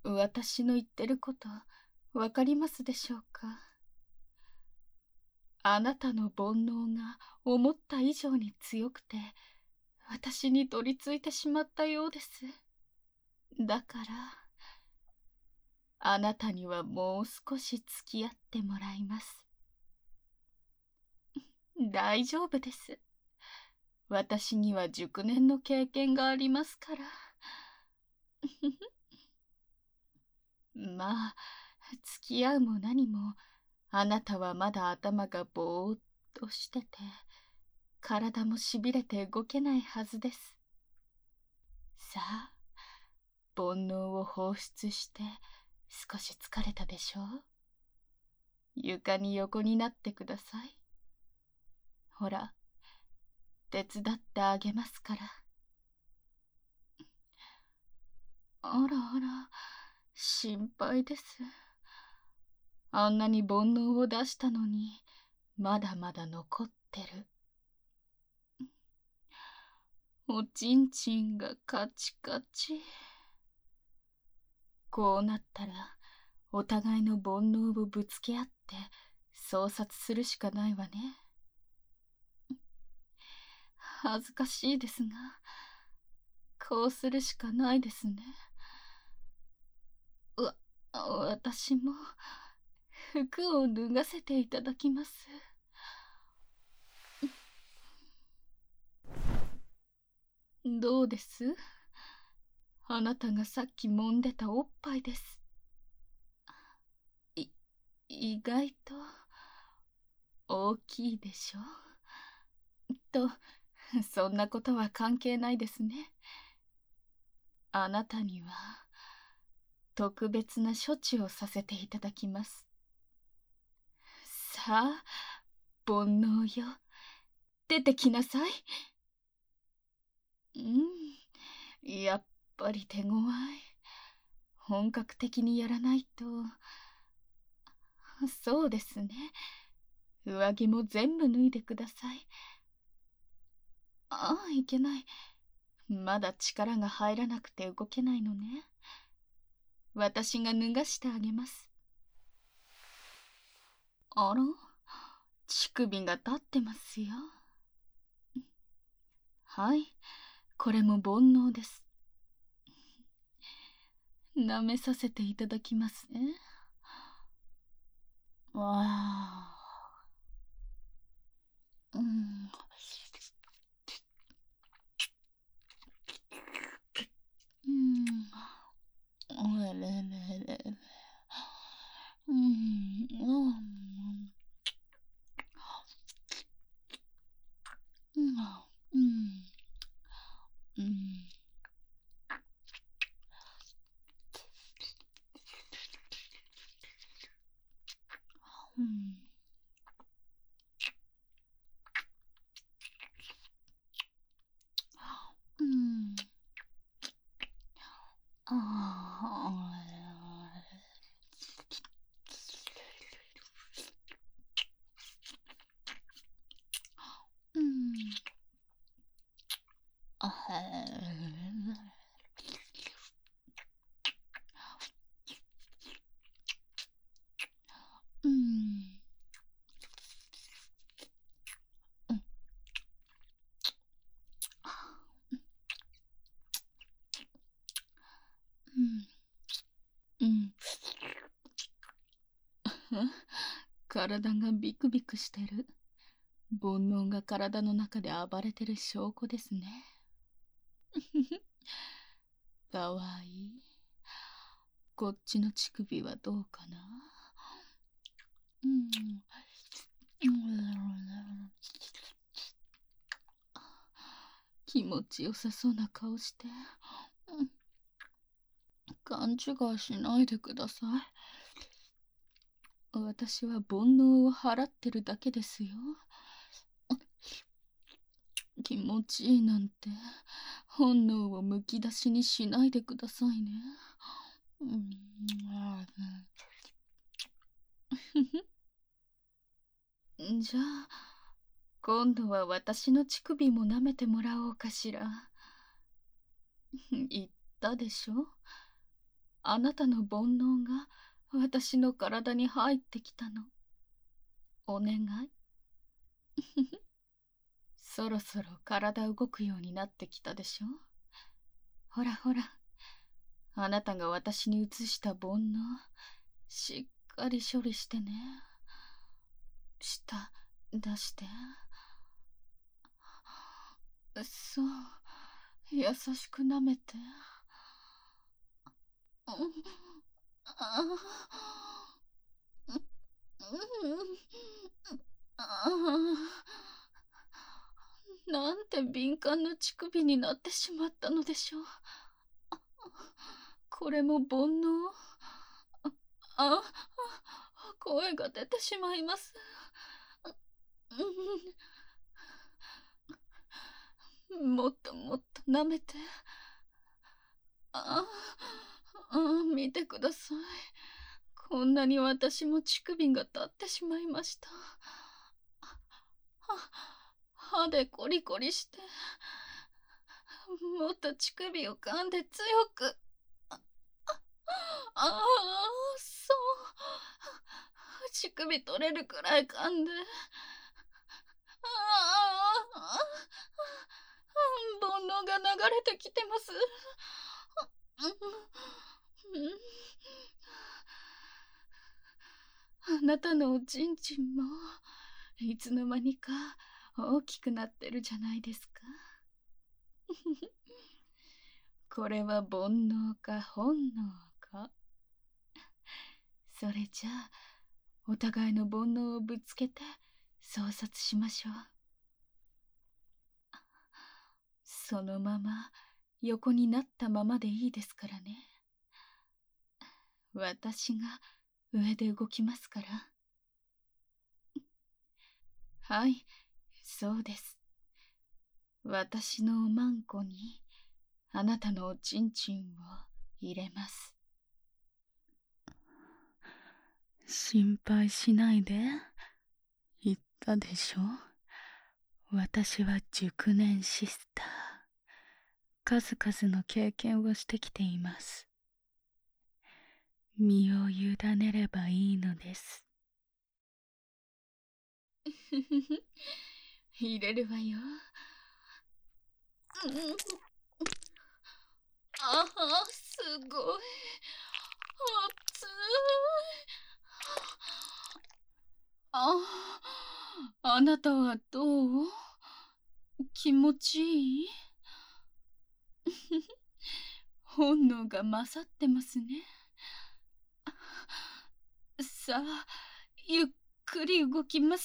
私の言ってること、わかりますでしょうか？あなたの煩悩が思った以上に強くて、私に取り付いてしまったようです。だから、あなたにはもう少し付き合ってもらいます。大丈夫です。私には熟年の経験がありますから。まあ、付き合うも何も、あなたはまだ頭がぼーっとしてて、体もしびれて動けないはずです。さあ、煩悩を放出して少し疲れたでしょう？床に横になってください。ほら、手伝ってあげますから。あらあら、心配です。あんなに煩悩を出したのに、まだまだ残ってる。おちんちんがカチカチ。こうなったら、お互いの煩悩をぶつけ合って、創殺するしかないわね。恥ずかしいですが、こうするしかないですね。私も、服を脱がせていただきます。どうです？あなたがさっき揉んでたおっぱいです。い、意外と、大きいでしょ？と、そんなことは関係ないですね。あなたには、特別な処置をさせていただきます。さあ、煩悩よ、出てきなさい。やっぱり手強い。本格的にやらないと。そうですね。上着も全部脱いでください。ああ、いけない。まだ力が入らなくて動けないのね。私が脱がしてあげます。あら、乳首が立ってますよ。はい、これも煩悩です。舐めさせていただきますね。わあ。うん。うん。おれれれ。うん。うん。うん。うん。うん。うん。うん。ああ。うん。あへうん。うん。うん。うん。体がビクビクしてる。煩悩が体の中で暴れてる証拠ですね。かわいい。こっちの乳首はどうかな？うん。気持ちよさそうな顔して。勘違いしないでください。私は煩悩を払ってるだけですよ。気持ちいいなんて本能をむき出しにしないでくださいね。うん、じゃあ今度は私の乳首も舐めてもらおうかしら。言ったでしょ？ あなたの煩悩が私の体に入ってきたの。お願い。そろそろ体動くようになってきたでしょ。ほらほら、あなたが私に移した煩悩、しっかり処理してね。舌出して。そう、優しく舐めて。うん、あうんなんて敏感な乳首になってしまったのでしょう。これも煩悩。あ、声が出てしまいます。もっともっと舐めて。あ見てください。こんなに私も乳首が立ってしまいました。歯でコリコリして、もっと乳首を噛んで強く。そう。乳首取れるくらい噛んで。煩悩が流れてきてます。あなたのおちんちんもいつの間にか大きくなってるじゃないですか。これは煩悩か本能か。それじゃあお互いの煩悩をぶつけて創殺しましょう。そのまま横になったままでいいですからね。私が上で動きますから。はい、そうです。私のおまんこにあなたのおちんちんを入れます。心配しないで。言ったでしょ。私は熟年シスター。数々の経験をしてきています。身を委ねればいいのです。入れるわよ。すごい。熱い。あなたはどう？気持ちいい？本能が勝ってますね。さあ、ゆっくり動きます。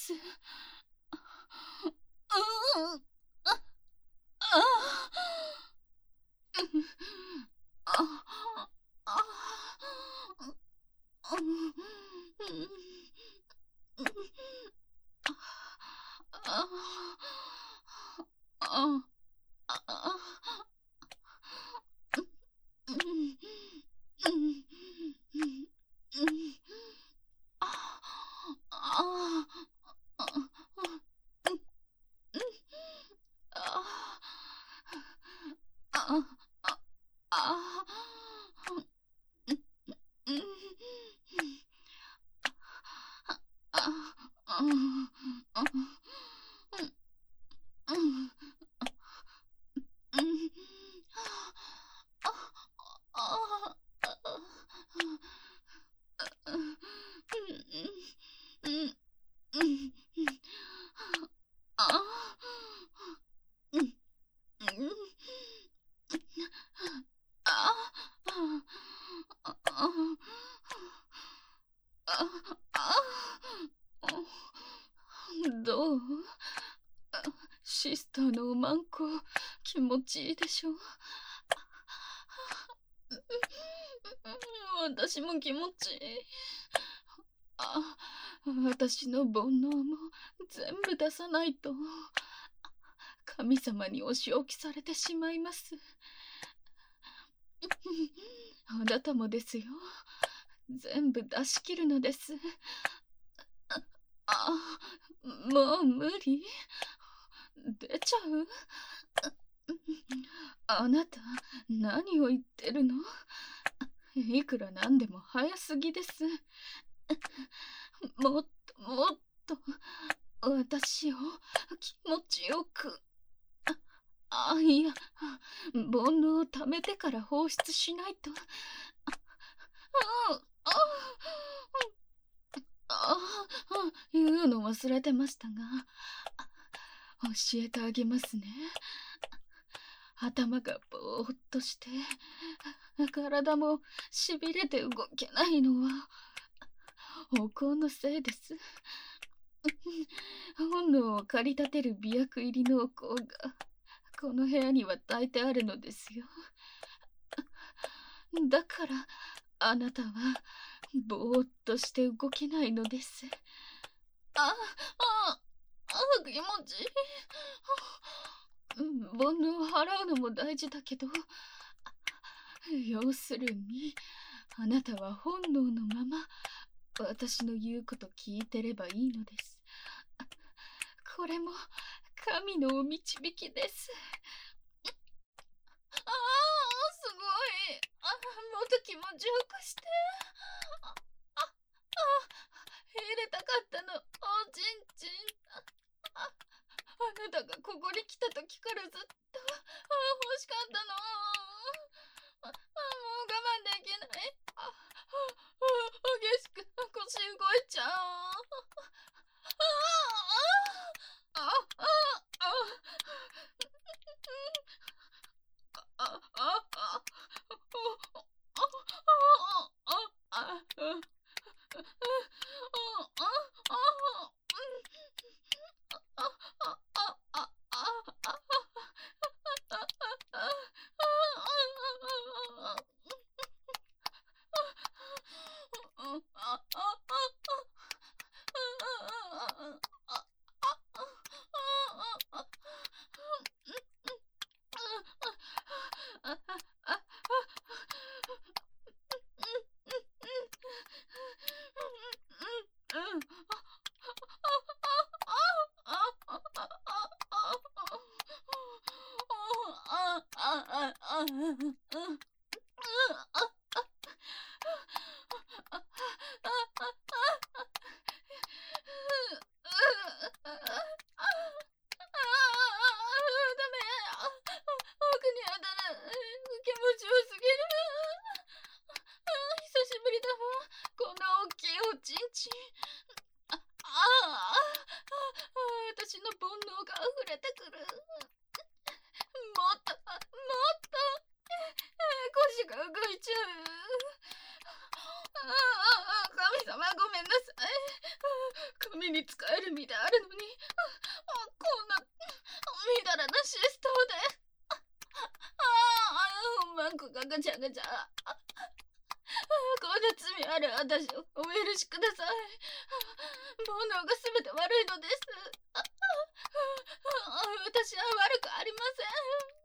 あ、どう？シスターのおまんこ気持ちいいでしょ。私も気持ちいい。私の煩悩も全部出さないと神様にお仕置きされてしまいます。あなたもですよ。全部出し切るのです。もう無理。出ちゃう？あなた、何を言ってるの？ いくらなんでも早すぎです。もっともっと私を気持ちよく。いや、煩悩を溜めてから放出しないと。言うの忘れてましたが、教えてあげますね。頭がぼーっとして、体もしびれて動けないのは、お香のせいです。本能を駆り立てる媚薬入りのお香が、この部屋には炊いてあるのですよ。だから、あなたは、ぼーっとして動けないのです。気持ちいい。煩悩を払うのも大事だけど、要するに、あなたは本能のまま、私の言うこと聞いてればいいのです。これも、神のお導きです。すごい。もっと気持ちよくして。入れたかったの、おちんちん。あなたがここに来た時からずっと、欲しかったの。もう我慢できない。激しく腰動いちゃう。私の煩悩が溢れてくる。もっと、腰が動いちゃう。神様ごめんなさい。神に仕える身であるのに、こんな、みだらなシストで。マンコがガチャガチャ。こんな罪ある私をお許しください。煩悩がすべて悪いのです。私は悪くありません。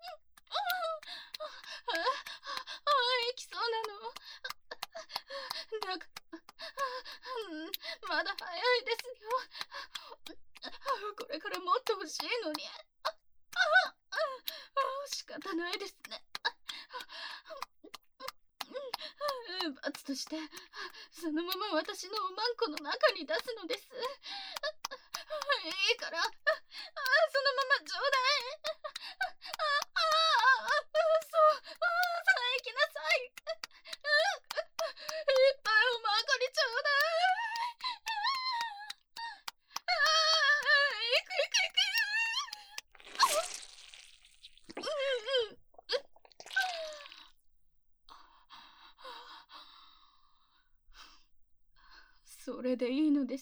生きそうなの。だから、まだ早いですよ。これからもっと欲しいのに。仕方ないですね。罰として、そのまま私のおまんこの中に出すのです。いいから、そのままちょうだい。そう、行きなさい。いっぱいおまんこにちょうだい。行く行く行く。それでいいのです。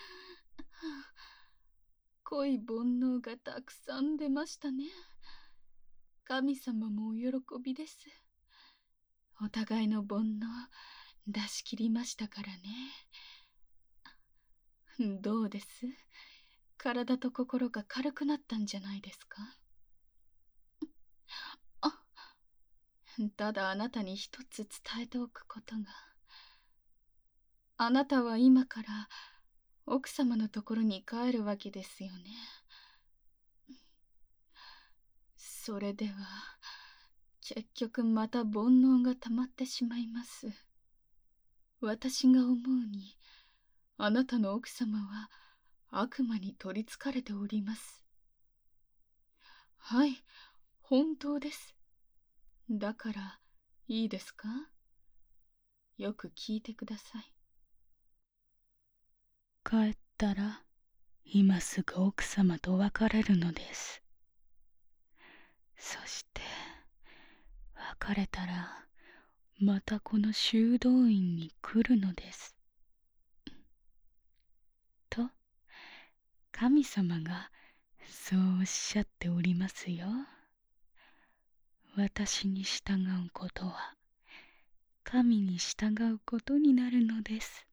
濃い煩悩がたくさん出ましたね。神様もお喜びです。お互いの煩悩出し切りましたからね。どうです？体と心が軽くなったんじゃないですか？ただあなたに一つ伝えておくことが。あなたは今から奥様のところに帰るわけですよね。それでは、 結局また煩悩がたまってしまいます。私が思うに、あなたの奥様は悪魔に取りつかれております。はい、本当です。だから、いいですか？よく聞いてください。 帰ったら、今すぐ奥様と別れるのです。そして、別れたら、またこの修道院に来るのです。と、神様がそうおっしゃっておりますよ。私に従うことは、神に従うことになるのです。